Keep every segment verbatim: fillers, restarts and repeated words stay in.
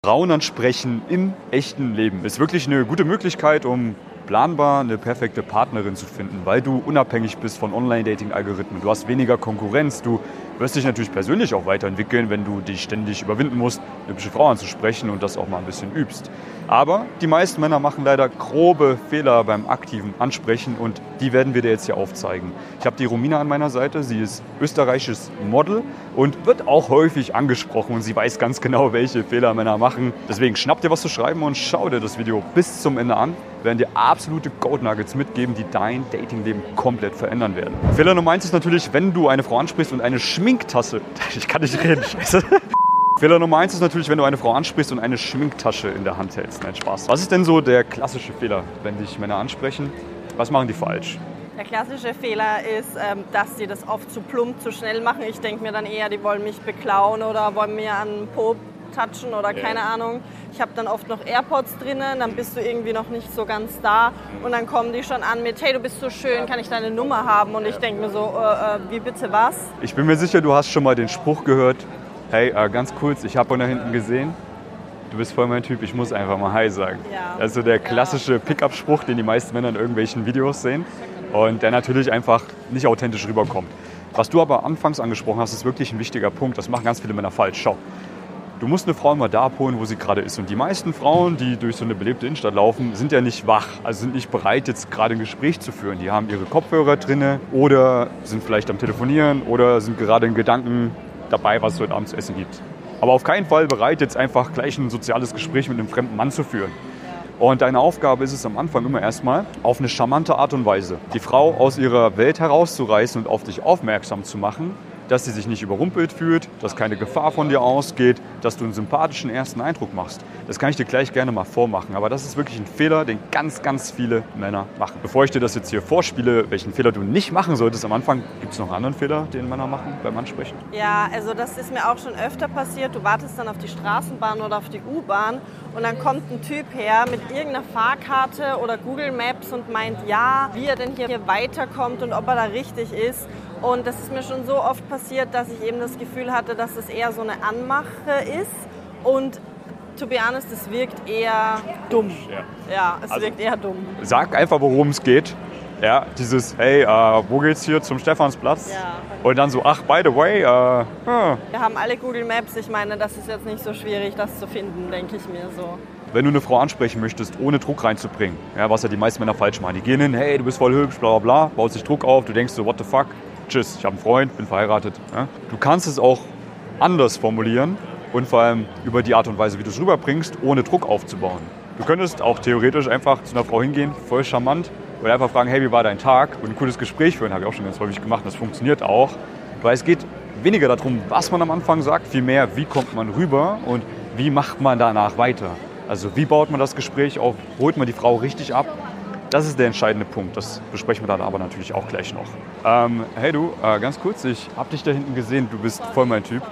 Frauen ansprechen im echten Leben ist wirklich eine gute Möglichkeit, um planbar eine perfekte Partnerin zu finden, weil du unabhängig bist von Online-Dating-Algorithmen. Du hast weniger Konkurrenz, du wirst dich natürlich persönlich auch weiterentwickeln, wenn du dich ständig überwinden musst, eine hübsche Frau anzusprechen und das auch mal ein bisschen übst. Aber die meisten Männer machen leider grobe Fehler beim aktiven Ansprechen und die werden wir dir jetzt hier aufzeigen. Ich habe die Romina an meiner Seite, sie ist österreichisches Model und wird auch häufig angesprochen und sie weiß ganz genau, welche Fehler Männer machen. Deswegen schnapp dir was zu schreiben und schau dir das Video bis zum Ende an. Wir werden dir absolute Gold Nuggets mitgeben, die dein Datingleben komplett verändern werden. Fehler Nummer eins ist natürlich, wenn du eine Frau ansprichst und eine Schminktasse... Ich kann nicht reden, scheiße. Fehler Nummer eins ist natürlich, wenn du eine Frau ansprichst und eine Schminktasche in der Hand hältst. Nein, Spaß. Was ist denn so der klassische Fehler, wenn dich Männer ansprechen? Was machen die falsch? Der klassische Fehler ist, dass sie das oft zu plump, zu schnell machen. Ich denke mir dann eher, die wollen mich beklauen oder wollen mir an den Po touchen oder keine yeah. Ahnung. Ich habe dann oft noch AirPods drinnen, dann bist du irgendwie noch nicht so ganz da und dann kommen die schon an mit, hey, du bist so schön, kann ich deine Nummer haben? Und ich denke mir so, äh, äh, wie bitte was? Ich bin mir sicher, du hast schon mal den Spruch gehört, hey, äh, ganz kurz, ich habe von da hinten gesehen, du bist voll mein Typ, ich muss einfach mal Hi sagen. Ja. Also der klassische Pickup-Spruch, den die meisten Männer in irgendwelchen Videos sehen und der natürlich einfach nicht authentisch rüberkommt. Was du aber anfangs angesprochen hast, ist wirklich ein wichtiger Punkt, das machen ganz viele Männer falsch. Schau. Du musst eine Frau immer da abholen, wo sie gerade ist. Und die meisten Frauen, die durch so eine belebte Innenstadt laufen, sind ja nicht wach, also sind nicht bereit, jetzt gerade ein Gespräch zu führen. Die haben ihre Kopfhörer drinne oder sind vielleicht am Telefonieren oder sind gerade in Gedanken dabei, was es heute Abend zu essen gibt. Aber auf keinen Fall bereit, jetzt einfach gleich ein soziales Gespräch mit einem fremden Mann zu führen. Und deine Aufgabe ist es am Anfang immer erstmal, auf eine charmante Art und Weise die Frau aus ihrer Welt herauszureißen und auf dich aufmerksam zu machen, dass sie sich nicht überrumpelt fühlt, dass keine Gefahr von dir ausgeht, dass du einen sympathischen ersten Eindruck machst. Das kann ich dir gleich gerne mal vormachen, aber das ist wirklich ein Fehler, den ganz, ganz viele Männer machen. Bevor ich dir das jetzt hier vorspiele, welchen Fehler du nicht machen solltest am Anfang, gibt es noch einen anderen Fehler, den Männer machen beim Ansprechen? Ja, also das ist mir auch schon öfter passiert. Du wartest dann auf die Straßenbahn oder auf die U-Bahn und dann kommt ein Typ her mit irgendeiner Fahrkarte oder Google Maps und meint, ja, wie er denn hier weiterkommt und ob er da richtig ist. Und das ist mir schon so oft passiert, dass ich eben das Gefühl hatte, dass es eher so eine Anmache ist. Und to be honest, es wirkt eher dumm. Ja, ja es also, wirkt eher dumm. Sag einfach, worum es geht. Ja, dieses, hey, uh, wo geht's hier zum Stephansplatz? Ja. Und dann so, ach, by the way. Uh, huh. Wir haben alle Google Maps. Ich meine, das ist jetzt nicht so schwierig, das zu finden, denke ich mir so. Wenn du eine Frau ansprechen möchtest, ohne Druck reinzubringen, ja, was ja die meisten Männer falsch machen. Die gehen hin, hey, du bist voll hübsch, bla bla bla, baut sich Druck auf, du denkst so, what the fuck? Tschüss, ich habe einen Freund, bin verheiratet. Ja? Du kannst es auch anders formulieren und vor allem über die Art und Weise, wie du es rüberbringst, ohne Druck aufzubauen. Du könntest auch theoretisch einfach zu einer Frau hingehen, voll charmant, und einfach fragen, hey, wie war dein Tag? Und ein cooles Gespräch führen, habe ich auch schon ganz häufig gemacht. Das funktioniert auch, weil es geht weniger darum, was man am Anfang sagt, vielmehr, wie kommt man rüber und wie macht man danach weiter. Also wie baut man das Gespräch auf, holt man die Frau richtig ab. Das ist der entscheidende Punkt. Das besprechen wir dann aber natürlich auch gleich noch. Ähm, hey du, äh, ganz kurz, ich hab dich da hinten gesehen, du bist voll mein Typ.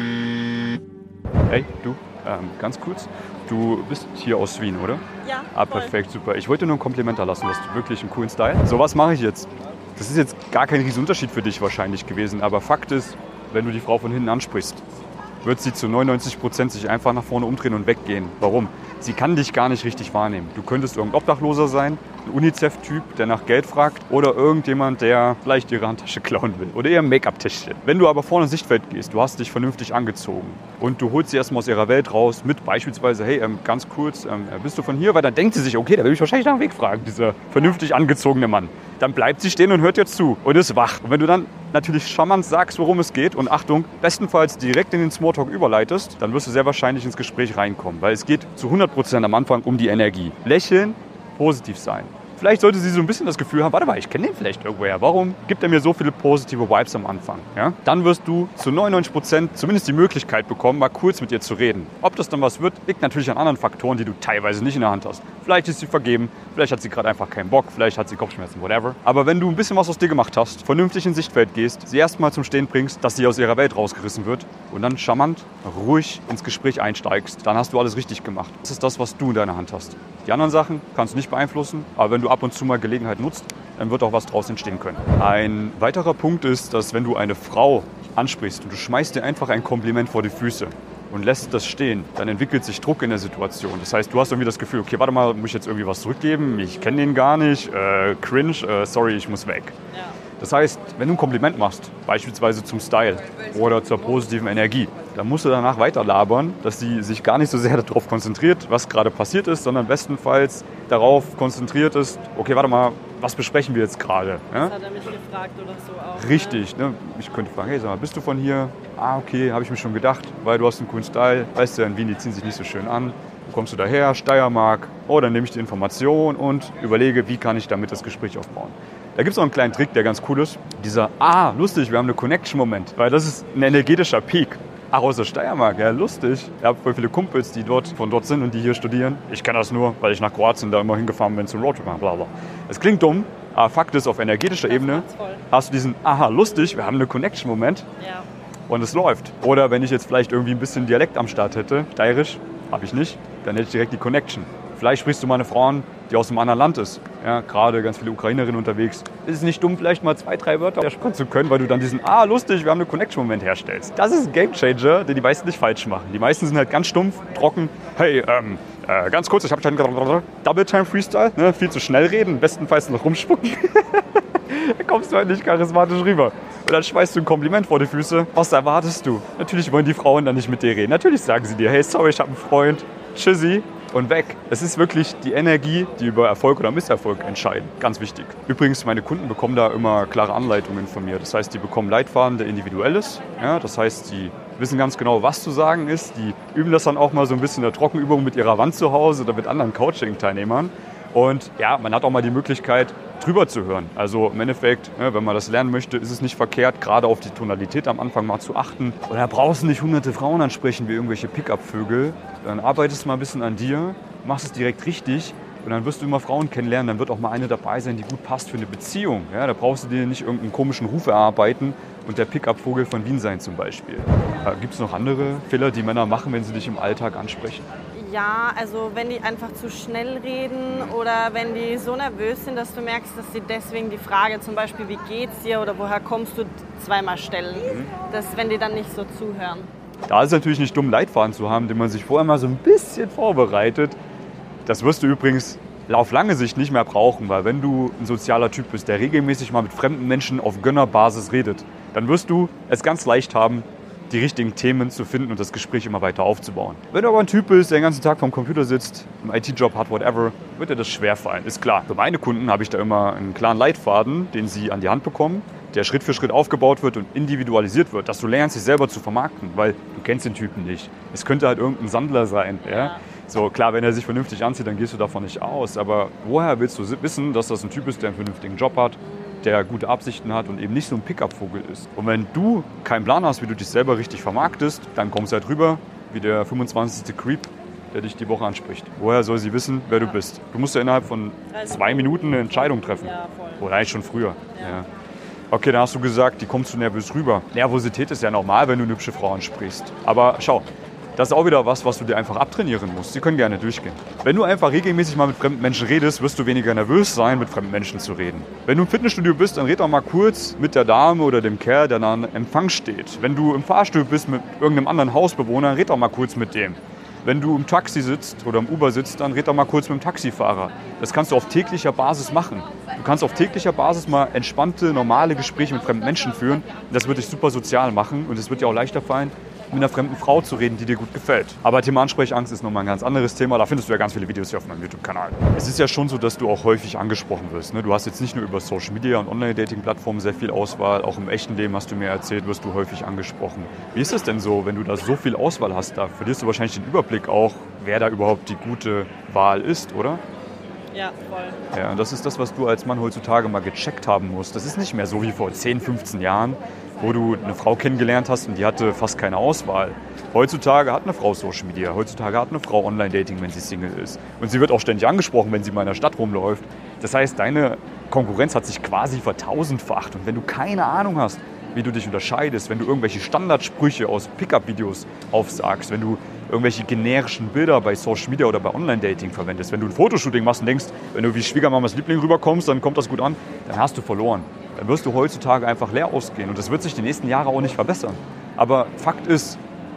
Hey du, ähm, ganz kurz, du bist hier aus Wien, oder? Ja, Ah, perfekt, super. Ich wollte dir nur ein Kompliment da lassen, du hast wirklich einen coolen Style. So, was mache ich jetzt? Das ist jetzt gar kein Riesenunterschied für dich wahrscheinlich gewesen, aber Fakt ist, wenn du die Frau von hinten ansprichst, wird sie zu neunundneunzig Prozent sich einfach nach vorne umdrehen und weggehen. Warum? Sie kann dich gar nicht richtig wahrnehmen. Du könntest irgendein Obdachloser sein, ein UNICEF-Typ, der nach Geld fragt oder irgendjemand, der vielleicht ihre Handtasche klauen will oder ihr Make-up-Täschchen. Wenn du aber vorne ins Sichtfeld gehst, du hast dich vernünftig angezogen und du holst sie erstmal aus ihrer Welt raus mit beispielsweise, hey, ähm, ganz kurz, ähm, bist du von hier? Weil dann denkt sie sich, okay, da will ich wahrscheinlich nach dem Weg fragen, dieser vernünftig angezogene Mann. Dann bleibt sie stehen und hört dir zu und ist wach. Und wenn du dann natürlich charmant sagst, worum es geht und Achtung, bestenfalls direkt in den Smalltalk überleitest, dann wirst du sehr wahrscheinlich ins Gespräch reinkommen, weil es geht zu hundert Prozent am Anfang um die Energie. Lächeln, positiv sein. Vielleicht sollte sie so ein bisschen das Gefühl haben, warte mal, ich kenne den vielleicht irgendwoher. Warum gibt er mir so viele positive Vibes am Anfang? Ja? Dann wirst du zu neunundneunzig Prozent zumindest die Möglichkeit bekommen, mal kurz mit ihr zu reden. Ob das dann was wird, liegt natürlich an anderen Faktoren, die du teilweise nicht in der Hand hast. Vielleicht ist sie vergeben, vielleicht hat sie gerade einfach keinen Bock, vielleicht hat sie Kopfschmerzen, whatever. Aber wenn du ein bisschen was aus dir gemacht hast, vernünftig ins Sichtfeld gehst, sie erstmal zum Stehen bringst, dass sie aus ihrer Welt rausgerissen wird und dann charmant, ruhig ins Gespräch einsteigst, dann hast du alles richtig gemacht. Das ist das, was du in deiner Hand hast. Die anderen Sachen kannst du nicht beeinflussen, aber wenn du ab und zu mal Gelegenheit nutzt, dann wird auch was draus entstehen können. Ein weiterer Punkt ist, dass wenn du eine Frau ansprichst und du schmeißt dir einfach ein Kompliment vor die Füße, und lässt das stehen, dann entwickelt sich Druck in der Situation. Das heißt, du hast irgendwie das Gefühl, okay, warte mal, muss ich jetzt irgendwie was zurückgeben? Ich kenne den gar nicht, äh, cringe, äh, sorry, ich muss weg. Ja. Das heißt, wenn du ein Kompliment machst, beispielsweise zum Style oder zur positiven Energie, dann musst du danach weiter labern, dass sie sich gar nicht so sehr darauf konzentriert, was gerade passiert ist, sondern bestenfalls darauf konzentriert ist, okay, warte mal, was besprechen wir jetzt gerade? Ja? Das hat er mich gefragt oder so auch. Richtig, ne? Ich könnte fragen, hey, sag mal, bist du von hier? Ah, okay, habe ich mir schon gedacht, weil du hast einen coolen Style. Weißt du, in Wien, die ziehen sich nicht so schön an. Wo kommst du daher? Steiermark. Oh, dann nehme ich die Information und überlege, wie kann ich damit das Gespräch aufbauen. Da gibt es noch einen kleinen Trick, der ganz cool ist. Dieser, ah, lustig, wir haben einen Connection-Moment. Weil das ist ein energetischer Peak. Ach, aus der Steiermark, ja, lustig. Ich habe voll viele Kumpels, die dort von dort sind und die hier studieren. Ich kenne das nur, weil ich nach Kroatien da immer hingefahren bin zum Roadtrip machen, bla bla. Es klingt dumm, aber Fakt ist, auf energetischer Ebene hast du diesen, aha, lustig, wir haben einen Connection-Moment. Ja. Und es läuft. Oder wenn ich jetzt vielleicht irgendwie ein bisschen Dialekt am Start hätte, steirisch, habe ich nicht, dann hätte ich direkt die Connection. Vielleicht sprichst du mal eine Frau an, die aus einem anderen Land ist. Ja, gerade ganz viele Ukrainerinnen unterwegs. Ist es nicht dumm, vielleicht mal zwei, drei Wörter sprechen zu können, weil du dann diesen, ah, lustig, wir haben einen Connection-Moment herstellst. Das ist ein Gamechanger, den die meisten nicht falsch machen. Die meisten sind halt ganz stumpf, trocken. Hey, ähm, äh, ganz kurz, ich habe einen Double-Time-Freestyle, ne? Viel zu schnell reden, bestenfalls noch rumspucken. Da kommst du halt nicht charismatisch rüber. Und dann schmeißt du ein Kompliment vor die Füße. Was erwartest du? Natürlich wollen die Frauen dann nicht mit dir reden. Natürlich sagen sie dir, hey, sorry, ich habe einen Freund. Tschüssi. Und weg. Es ist wirklich die Energie, die über Erfolg oder Misserfolg entscheiden. Ganz wichtig. Übrigens, meine Kunden bekommen da immer klare Anleitungen von mir. Das heißt, die bekommen Leitfaden, der individuell ist. Ja, das heißt, die wissen ganz genau, was zu sagen ist. Die üben das dann auch mal so ein bisschen in der Trockenübung mit ihrer Wand zu Hause oder mit anderen Coaching-Teilnehmern. Und ja, man hat auch mal die Möglichkeit, drüber zu hören. Also im Endeffekt, ne, wenn man das lernen möchte, ist es nicht verkehrt, gerade auf die Tonalität am Anfang mal zu achten. Und da brauchst du nicht hunderte Frauen ansprechen wie irgendwelche Pick-up-Vögel. Dann arbeitest du mal ein bisschen an dir, machst es direkt richtig und dann wirst du immer Frauen kennenlernen. Dann wird auch mal eine dabei sein, die gut passt für eine Beziehung. Ja, da brauchst du dir nicht irgendeinen komischen Ruf erarbeiten und der Pick-up-Vogel von Wien sein zum Beispiel. Äh, Gibt es noch andere Fehler, die Männer machen, wenn sie dich im Alltag ansprechen? Ja, also wenn die einfach zu schnell reden oder wenn die so nervös sind, dass du merkst, dass sie deswegen die Frage zum Beispiel, wie geht's dir oder woher kommst du, zweimal stellen. Mhm. Das, wenn die dann nicht so zuhören. Da ist es natürlich nicht dumm, Leitfaden zu haben, den man sich vorher mal so ein bisschen vorbereitet. Das wirst du übrigens auf lange Sicht nicht mehr brauchen, weil wenn du ein sozialer Typ bist, der regelmäßig mal mit fremden Menschen auf Gönnerbasis redet, dann wirst du es ganz leicht haben, die richtigen Themen zu finden und das Gespräch immer weiter aufzubauen. Wenn du aber ein Typ bist, der den ganzen Tag vorm Computer sitzt, einen I T-Job hat, whatever, wird dir das schwerfallen. Ist klar. Für meine Kunden habe ich da immer einen klaren Leitfaden, den sie an die Hand bekommen, der Schritt für Schritt aufgebaut wird und individualisiert wird, dass du lernst, dich selber zu vermarkten, weil du kennst den Typen nicht. Es könnte halt irgendein Sandler sein. Ja? So, klar, wenn er sich vernünftig anzieht, dann gehst du davon nicht aus. Aber woher willst du wissen, dass das ein Typ ist, der einen vernünftigen Job hat, der gute Absichten hat und eben nicht so ein Pickup-Vogel ist. Und wenn du keinen Plan hast, wie du dich selber richtig vermarktest, dann kommst du halt rüber wie der fünfundzwanzigste Creep, der dich die Woche anspricht. Woher soll sie wissen, wer du bist? Du musst ja innerhalb von zwei Minuten eine Entscheidung treffen. Ja, voll. Oder eigentlich schon früher. Ja. Ja. Okay, dann hast du gesagt, die kommst du nervös rüber. Nervosität ist ja normal, wenn du eine hübsche Frau ansprichst. Aber schau, das ist auch wieder was, was du dir einfach abtrainieren musst. Sie können gerne durchgehen. Wenn du einfach regelmäßig mal mit fremden Menschen redest, wirst du weniger nervös sein, mit fremden Menschen zu reden. Wenn du im Fitnessstudio bist, dann red doch mal kurz mit der Dame oder dem Kerl, der an Empfang steht. Wenn du im Fahrstuhl bist mit irgendeinem anderen Hausbewohner, red doch mal kurz mit dem. Wenn du im Taxi sitzt oder im Uber sitzt, dann red doch mal kurz mit dem Taxifahrer. Das kannst du auf täglicher Basis machen. Du kannst auf täglicher Basis mal entspannte, normale Gespräche mit fremden Menschen führen. Das wird dich super sozial machen und es wird dir auch leichter fallen, mit einer fremden Frau zu reden, die dir gut gefällt. Aber Thema Ansprechangst ist nochmal ein ganz anderes Thema. Da findest du ja ganz viele Videos hier auf meinem YouTube-Kanal. Es ist ja schon so, dass du auch häufig angesprochen wirst. Ne? Du hast jetzt nicht nur über Social Media und Online-Dating-Plattformen sehr viel Auswahl. Auch im echten Leben, hast du mir erzählt, wirst du häufig angesprochen. Wie ist das denn so, wenn du da so viel Auswahl hast? Da verlierst du wahrscheinlich den Überblick auch, wer da überhaupt die gute Wahl ist, oder? Ja, voll. Ja, und das ist das, was du als Mann heutzutage mal gecheckt haben musst. Das ist nicht mehr so wie vor zehn, fünfzehn Jahren, wo du eine Frau kennengelernt hast und die hatte fast keine Auswahl. Heutzutage hat eine Frau Social Media, heutzutage hat eine Frau Online-Dating, wenn sie Single ist. Und sie wird auch ständig angesprochen, wenn sie mal in der Stadt rumläuft. Das heißt, deine Konkurrenz hat sich quasi vertausendfacht. Und wenn du keine Ahnung hast, wie du dich unterscheidest, wenn du irgendwelche Standardsprüche aus Pickup-Videos aufsagst, wenn du irgendwelche generischen Bilder bei Social Media oder bei Online-Dating verwendest, wenn du ein Fotoshooting machst und denkst, wenn du wie Schwiegermamas Liebling rüberkommst, dann kommt das gut an, dann hast du verloren. Dann wirst du heutzutage einfach leer ausgehen und das wird sich die nächsten Jahre auch nicht verbessern. Aber Fakt ist,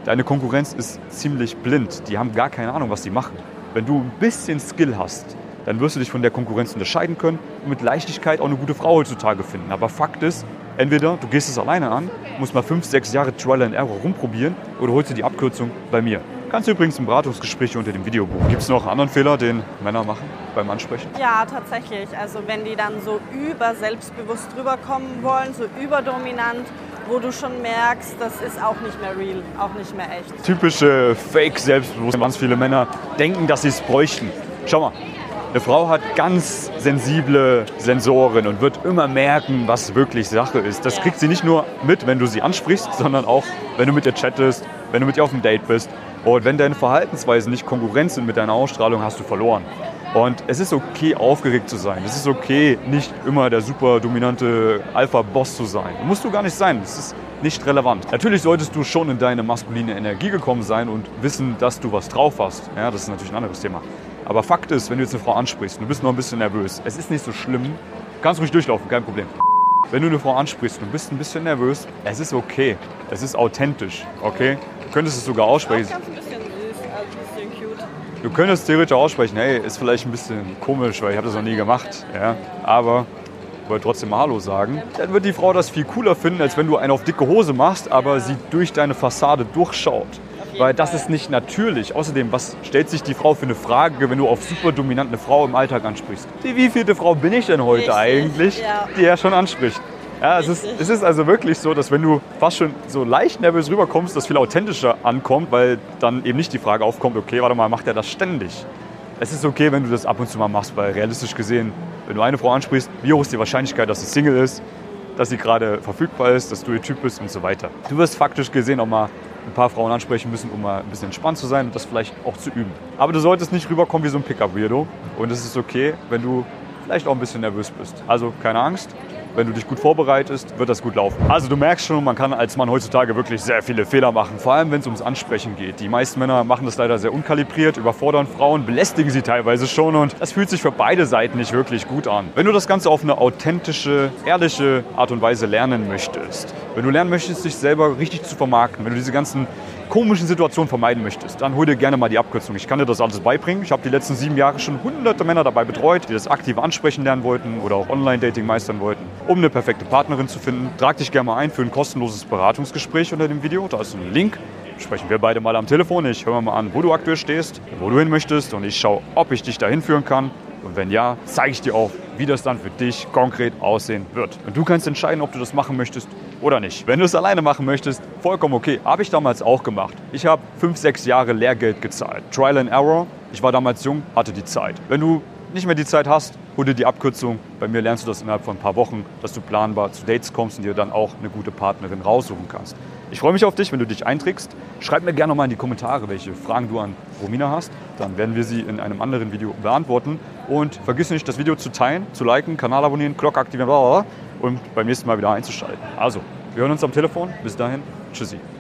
Deine Konkurrenz ist ziemlich blind. Die haben gar keine Ahnung, was die machen. Wenn du ein bisschen Skill hast, dann wirst du dich von der Konkurrenz unterscheiden können und mit Leichtigkeit auch eine gute Frau heutzutage finden. Aber Fakt ist, entweder du gehst es alleine an, musst mal fünf, sechs Jahre Trial and Error rumprobieren oder holst dir die Abkürzung bei mir. Kannst du übrigens ein Beratungsgespräch unter dem Video buchen. Gibt es noch einen anderen Fehler, den Männer machen beim Ansprechen? Ja, tatsächlich. Also wenn die dann so über selbstbewusst rüberkommen wollen, so überdominant, wo du schon merkst, das ist auch nicht mehr real, auch nicht mehr echt. Typische Fake-Selbstbewusstsein. Ganz viele Männer denken, dass sie es bräuchten. Schau mal, eine Frau hat ganz sensible Sensoren und wird immer merken, was wirklich Sache ist. Das Ja. kriegt sie nicht nur mit, wenn du sie ansprichst, sondern auch, wenn du mit ihr chattest, wenn du mit ihr auf dem Date bist. Und wenn deine Verhaltensweisen nicht Konkurrenz sind mit deiner Ausstrahlung, hast du verloren. Und es ist okay, aufgeregt zu sein. Es ist okay, nicht immer der super dominante Alpha-Boss zu sein. Das musst du gar nicht sein. Das ist nicht relevant. Natürlich solltest du schon in deine maskuline Energie gekommen sein und wissen, dass du was drauf hast. Ja, das ist natürlich ein anderes Thema. Aber Fakt ist, wenn du jetzt eine Frau ansprichst und du bist noch ein bisschen nervös, es ist nicht so schlimm. Du kannst ruhig durchlaufen, kein Problem. Wenn du eine Frau ansprichst und du bist ein bisschen nervös, es ist okay. Es ist authentisch, okay? Du könntest es sogar aussprechen. Auch ganz ein bisschen süß, also ein bisschen cute. Du könntest theoretisch aussprechen, hey, ist vielleicht ein bisschen komisch, weil ich habe das noch nie gemacht. Ja? Aber ich wollte trotzdem mal Hallo sagen. Dann wird die Frau das viel cooler finden, als wenn du einen auf dicke Hose machst, aber sie durch deine Fassade durchschaut. Weil das ist nicht natürlich. Außerdem, was stellt sich die Frau für eine Frage, wenn du auf super dominant eine Frau im Alltag ansprichst? Die wievielte Frau bin ich denn heute Richtig, eigentlich, ja. die er schon anspricht? Ja, es ist, es ist also wirklich so, dass wenn du fast schon so leicht nervös rüberkommst, das viel authentischer ankommt, weil dann eben nicht die Frage aufkommt, okay, warte mal, macht er das ständig? Es ist okay, wenn du das ab und zu mal machst, weil realistisch gesehen, wenn du eine Frau ansprichst, wie hoch ist die Wahrscheinlichkeit, dass sie Single ist, dass sie gerade verfügbar ist, dass du ihr Typ bist und so weiter. Du wirst faktisch gesehen auch mal ein paar Frauen ansprechen müssen, um mal ein bisschen entspannt zu sein und das vielleicht auch zu üben. Aber du solltest nicht rüberkommen wie so ein Pickup-Weirdo und es ist okay, wenn du vielleicht auch ein bisschen nervös bist. Also keine Angst. Wenn du dich gut vorbereitest, wird das gut laufen. Also du merkst schon, man kann als Mann heutzutage wirklich sehr viele Fehler machen. Vor allem, wenn es ums Ansprechen geht. Die meisten Männer machen das leider sehr unkalibriert, überfordern Frauen, belästigen sie teilweise schon. Und das fühlt sich für beide Seiten nicht wirklich gut an. Wenn du das Ganze auf eine authentische, ehrliche Art und Weise lernen möchtest, wenn du lernen möchtest, dich selber richtig zu vermarkten, wenn du diese ganzen komischen Situationen vermeiden möchtest, dann hol dir gerne mal die Abkürzung. Ich kann dir das alles beibringen. Ich habe die letzten sieben Jahre schon hunderte Männer dabei betreut, die das aktive Ansprechen lernen wollten oder auch Online-Dating meistern wollten, um eine perfekte Partnerin zu finden. Trag dich gerne mal ein für ein kostenloses Beratungsgespräch unter dem Video. Da ist ein Link. Sprechen wir beide mal am Telefon. Ich höre mal an, wo du aktuell stehst, wo du hin möchtest und ich schaue, ob ich dich dahin führen kann. Und wenn ja, zeige ich dir auch, wie das dann für dich konkret aussehen wird. Und du kannst entscheiden, ob du das machen möchtest oder nicht. Wenn du es alleine machen möchtest, vollkommen okay. Habe ich damals auch gemacht. Ich habe fünf, sechs Jahre Lehrgeld gezahlt. Trial and Error. Ich war damals jung, hatte die Zeit. Wenn du nicht mehr die Zeit hast, hol dir die Abkürzung. Bei mir lernst du das innerhalb von ein paar Wochen, dass du planbar zu Dates kommst und dir dann auch eine gute Partnerin raussuchen kannst. Ich freue mich auf dich, wenn du dich einträgst. Schreib mir gerne noch mal in die Kommentare, welche Fragen du an Romina hast. Dann werden wir sie in einem anderen Video beantworten. Und vergiss nicht, das Video zu teilen, zu liken, Kanal abonnieren, Glocke aktivieren und beim nächsten Mal wieder einzuschalten. Also, wir hören uns am Telefon. Bis dahin, tschüssi.